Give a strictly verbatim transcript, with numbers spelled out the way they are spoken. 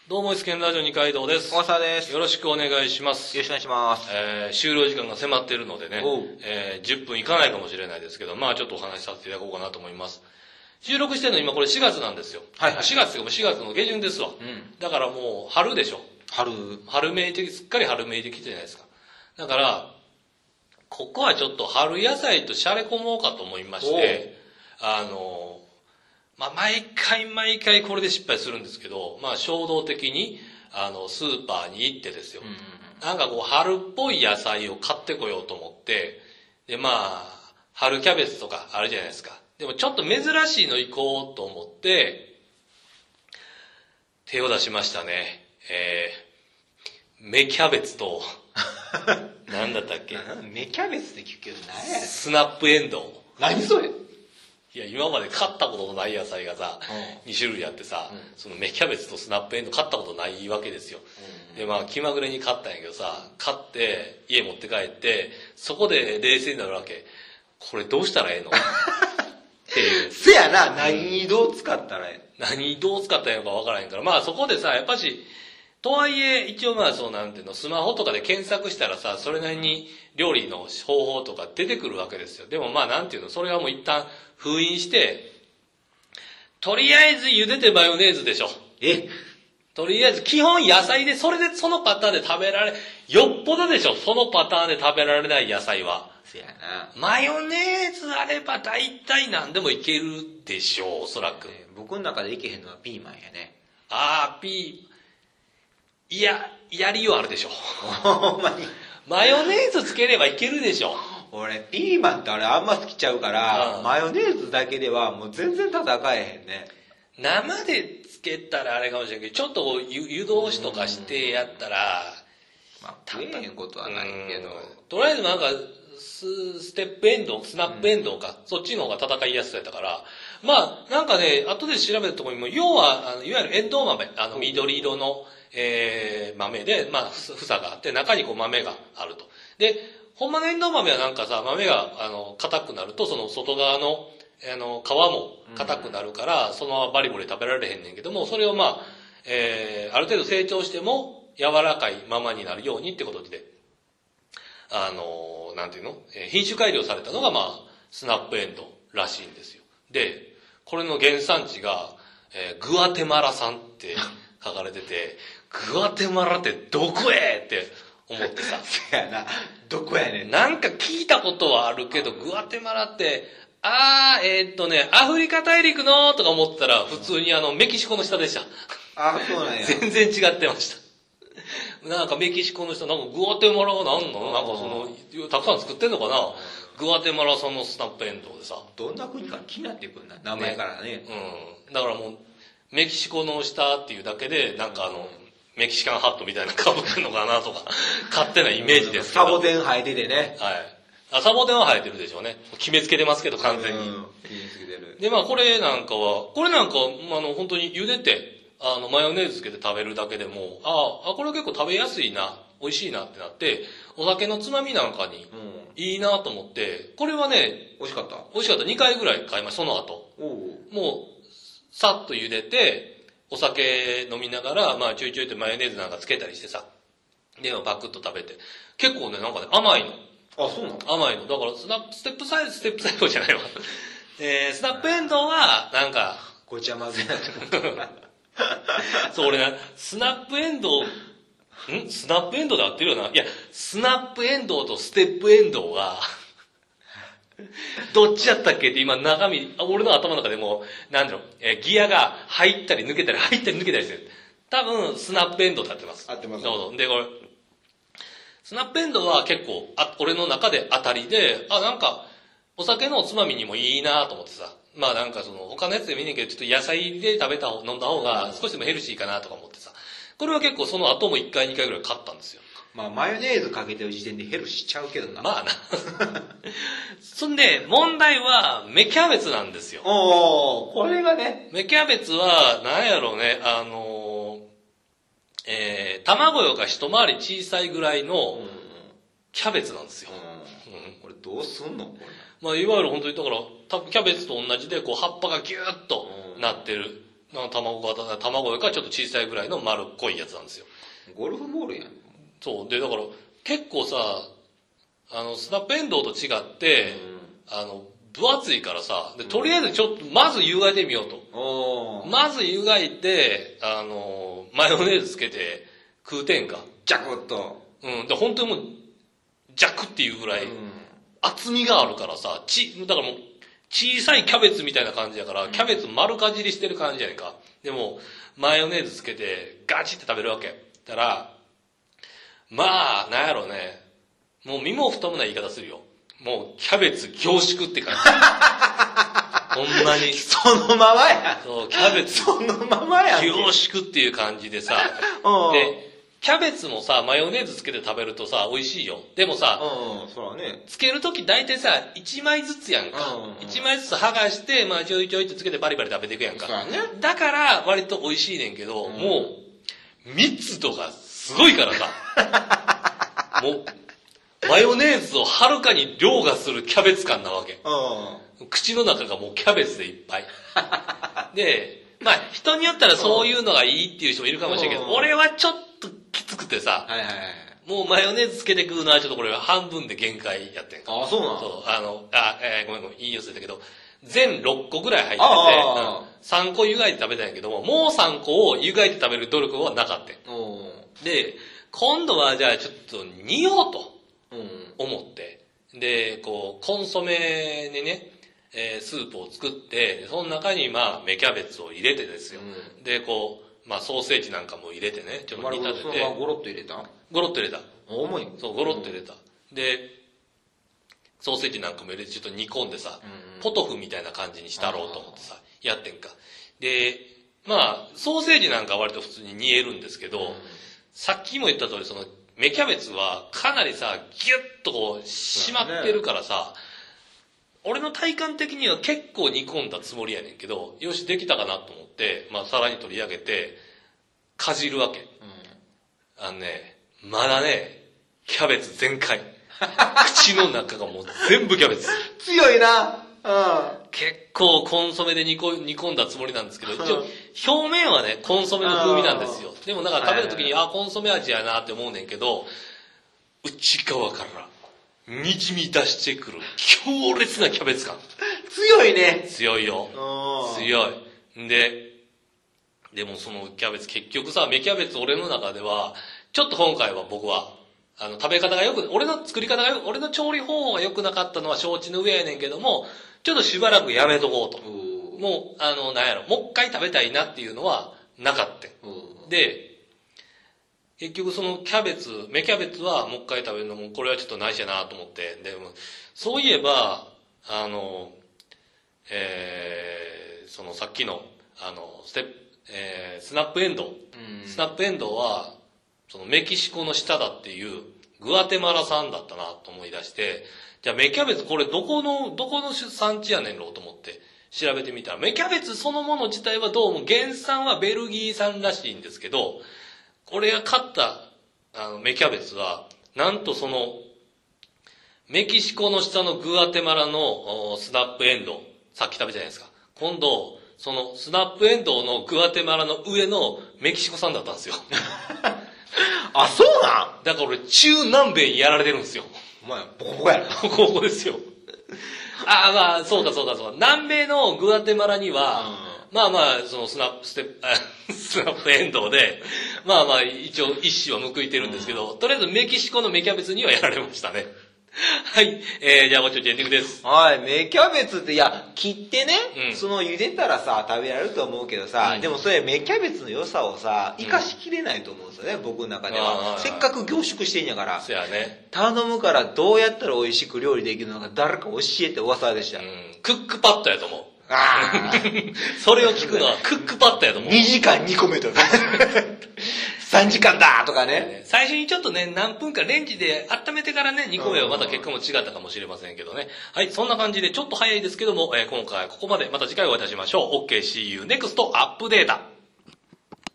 どうも、イスケンラジオ二階堂です。 大沢です。 よろしくお願いします。 よろしくお願いします。 えー、終了時間が迫っているのでね、えー、じゅっぷんいかないかもしれないですけど、まあちょっとお話しさせていただこうかなと思います。収録してるの今これしがつなんですよ。 はいはい。 しがつがもうしがつの下旬ですわ。うん。だからもう春でしょ。 春。 春めいて、すっかり春めいてきてじゃないですか。だから、ここはちょっと春野菜としゃれ込もうかと思いまして、あの、まあ毎回毎回これで失敗するんですけど、まあ衝動的に、あの、スーパーに行ってですよ。うんうんうん、なんかこう、春っぽい野菜を買ってこようと思って、で、まあ、春キャベツとかあるじゃないですか。でもちょっと珍しいの行こうと思って、手を出しましたね。えー、芽キャベツと、なんだったっけ芽キャベツって聞くけど何やスナップエンドウ。 何それいや、今まで買ったことのない野菜がさ、うん、に種類あってさ、うん、その芽キャベツとスナップエンドウ買ったことないわけですよ。うん、で、まあ、気まぐれに買ったんやけどさ、買って、家持って帰って、そこで冷静になるわけ。これどうしたらええのっていう。 せやな、何にどう使ったらええの、何にどう使ったらええのかわからへんから。まあ、そこでさ、やっぱし、とはいえ、一応まあそうなんていうの、スマホとかで検索したらさ、それなりに料理の方法とか出てくるわけですよ。でもまあなんていうの、それはもう一旦封印して、とりあえず茹でてマヨネーズでしょ。 えとりあえず基本野菜で、それでそのパターンで食べられ、よっぽどでしょ、そのパターンで食べられない野菜は。 せやな。 マヨネーズあれば大体何でもいけるでしょう、おそらく。 えー、僕の中でいけへんのはピーマンやね。 あー、ピー、いや、やりようあるでしょ。 ほんまに。 マヨネーズつければいけるでしょ。 俺、ピーマンってあれあんま好きちゃうから、うん、マヨネーズだけではもう全然戦えへんね。 生でつけたらあれかもしれんけど、ちょっと湯通しとかしてやったら、 まあ、食えへんことはないけど。 とりあえずなんか、ス、ステップエンドウ、スナップエンドウか、そっちの方が戦いやすそうやったから、まあ、なんかね、後で調べたところにも、要は、あのいわゆるエンドウ豆、あの、緑色の、えー、豆で、まあ、房があって、中にこう豆があると。で、ほんまのエンドウ豆はなんかさ、豆が、あの、硬くなると、その外側の、あの、皮も硬くなるから、うん、そのままバリバリ食べられへんねんけども、それをまあ、えー、ある程度成長しても、柔らかいままになるようにってことで、あの、なんていうの、えー、品種改良されたのが、まあ、スナップエンドウらしいんですよ。で、これの原産地が、えー、グアテマラ産って書かれてて、グアテマラってどこへって思ってさ。 そやな、どこやねん。 なんか聞いたことはあるけど、グアテマラって、あー、えー、っとね、アフリカ大陸のとか思ったら、普通にあの、メキシコの下でした。 あ、そうなんや。 全然違ってました。なんかメキシコの人、なんかグアテマラは何なのなんかその、たくさん作ってんのかなグアテマラ産のスナップエンドウでさ。 どんな国か気になってくるんだ、名前からね。 ねうん。だからもう、メキシコの下っていうだけで、なんかあの、メキシカンハットみたいなの被ってんのかなとか、勝手なイメージですけど。 サボテン生えててね。 はい。あ、サボテンは生えてるでしょうね。決めつけてますけど、完全に。うん、 決めつけてる。 で、まあこれなんかは、これなんか、あの、本当に茹でて、あの、マヨネーズつけて食べるだけでも、ああ、これ結構食べやすいな、美味しいなってなって、お酒のつまみなんかに、いいなと思って、これはね、 美味しかった美味しかった。にかいぐらい買いました、その後。もう、さっと茹でて、お酒飲みながら、まあちょいちょいってマヨネーズなんかつけたりしてさ、で、パクッと食べて。結構ね、なんかね、甘いの。 あ、そうなの甘いの。だからスナップ、ステップサイズ、ステップサイズじゃないわ。えー、スナップエンドウは、なんか、 ごちゃ混ぜなそう、俺な、スナップエンドウ、んスナップエンドウで合ってるよな。いや、スナップエンドウとステップエンドウが、どっちやったっけって今中身、俺の頭の中でも、なんだろう、えー、ギアが入ったり抜けたり入ったり抜けたりしてる。多分、スナップエンドウって合ってます。 合ってます。 なるほど。で、これ、スナップエンドウは結構、あ、俺の中で当たりで、あ、なんか、お酒のおつまみにもいいなと思ってさ。まあなんかその、他のやつでもいいねんけど、ちょっと野菜で食べた方、飲んだ方が少しでもヘルシーかなとか思ってさ。これは結構その後もいっかいにかいぐらい買ったんですよ。 まあマヨネーズかけてる時点でヘルシーちゃうけどな。 まあな。そんで、問題は、芽キャベツなんですよ。 おー、これがね。 芽キャベツは、なんやろうね、あのー、えー、卵よか一回り小さいぐらいの、キャベツなんですよ。 うんうん、これどうすんのこれ。 まあ、いわゆる本当に、だから、キャベツと同じで、こう、葉っぱがギューッとなってる。 なんか卵型、卵よりかちょっと小さいぐらいの丸っこいやつなんですよ。 ゴルフボールやん。 そう。で、だから、結構さ、あの、スナップエンドウと違って、うん、あの、分厚いからさ、で、とりあえずちょっと、まず湯がいてみようと。まず湯がいて、あの、マヨネーズつけて食うてんか。 ジャクッと。 うん。で、本当にもう、ジャクっていうぐらい、厚みがあるからさ、ち、だからもう、小さいキャベツみたいな感じやから、キャベツ丸かじりしてる感じやねんか。でも、マヨネーズつけて、ガチって食べるわけ。だから、まあ、なんやろうね。もう身も蓋もない言い方するよ。もう、キャベツ凝縮って感じ。ほんまに。 そのままや。 そう、キャベツ。 そのままや。 凝縮っていう感じでさ。で、キャベツもさ、マヨネーズつけて食べるとさ、美味しいよ。でもさ、 うん、そうだね。 つけるとき大体さ、一枚ずつやんか。一枚ずつ剥がして、まあちょいちょいってつけてバリバリ食べていくやんか。 そうだね。 だから、割と美味しいねんけど、もう、密度がすごいからさ。もう、マヨネーズをはるかに凌駕するキャベツ感なわけ。口の中がもうキャベツでいっぱい。で、まあ人によったらそういうのがいいっていう人もいるかもしれんけど、俺はちょっときつくてさ、 はいはいはい、 もうマヨネーズつけて食うのはちょっとこれは半分で限界やってんか。 ああ、そうなの？ そう、あの、あ、えー、ごめんごめん、言い寄せたけど、全ろっこぐらい入ってて、うん、さんこ湯がいて食べたんやけども、もうさんこを湯がいて食べる努力はなかったん。で、今度はじゃあちょっと煮ようと思って、で、こう、コンソメにね、えー、スープを作って、その中にまあ、芽キャベツを入れてですよ。うん、で、こう、まあ、ソーセージなんかも入れてね、ちょっと煮立てて。 ゴロッと入れた？ ゴロッと入れた。 重い？ そう、ゴロッと入れた。で、ソーセージなんかも入れてちょっと煮込んでさ、うん、ポトフみたいな感じにしたろうと思ってさ、やってんか。で、まあ、ソーセージなんかは割と普通に煮えるんですけど、うん、さっきも言った通り、その、芽キャベツはかなりさ、ギュッとこう、締まってるからさ、ね、俺の体感的には結構煮込んだつもりやねんけど、よし、できたかなと思って、まあ、皿に取り上げて、かじるわけ。うん、あのね、まだね、キャベツ全開。口の中がもう全部キャベツ。 強いな。うん、 結構コンソメで煮込煮込んだつもりなんですけど、一応表面はね、コンソメの風味なんですよ。でもなんか食べるときに、あ、コンソメ味やなって思うねんけど、内側から滲み出してくる強烈なキャベツ感。 強いね。 強いよ。強い。で、でもそのキャベツ結局さ、芽キャベツ俺の中では、ちょっと今回は僕は、あの、食べ方がよく、俺の作り方がよく、俺の調理方法が良くなかったのは承知の上やねんけども、ちょっとしばらくやめとこうと。うもう、あの、なんやろ、もう一回食べたいなっていうのはなかった。で、結局そのキャベツ、芽キャベツはもう一回食べるのも、これはちょっとないしやなと思って。でも、そういえば、あの、えー、そのさっきの、あの、ステップ、えー、スナップエンドウ。スナップエンドウは、そのメキシコの下だっていうグアテマラ産だったなと思い出して、じゃあ芽キャベツこれどこの、どこの産地やねんろうと思って調べてみたら、芽キャベツそのもの自体はどうも原産はベルギー産らしいんですけど、俺が買ったあの芽キャベツは、なんとそのメキシコの下のグアテマラのスナップエンドウ、さっき食べたじゃないですか。今度、そのスナップエンドウのグアテマラの上のメキシコ産だったんですよ。 あ、そうなん？ だから俺、中南米にやられてるんですよ。 お前、ボコボコやろ。 ボコボコですよ。ああ、まあ、そうかそうかそうか。南米のグアテマラには、うん、まあまあ、そのスナップ、ステップ、スナップエンドウで、まあまあ、一応一矢は報いてるんですけど、うん、とりあえずメキシコの芽キャベツにはやられましたね。はい。えー、じゃあ、ごちょちエンディングです。 はい。芽キャベツって、いや、切ってね、うん、その茹でたらさ、食べられると思うけどさ、うん、でもそれ芽キャベツの良さをさ、生かしきれないと思うんですよね、うん、僕の中では。せっかく凝縮してんやから。 そうやね。 頼むからどうやったら美味しく料理できるのか誰か教えて噂でした。うん。 クックパッドやと思う。 ああ。 それを聞くのはクックパッドやと思う。 にじかん煮込めとか。さんじかんだとかね。 最初にちょっとね、何分かレンジで温めてからね、煮込めばまた結果も違ったかもしれませんけどね。はい、そんな感じでちょっと早いですけども、えー、今回はここまで。また次回お会いいたしましょう。オーケーシーユーネクスト アップデータ。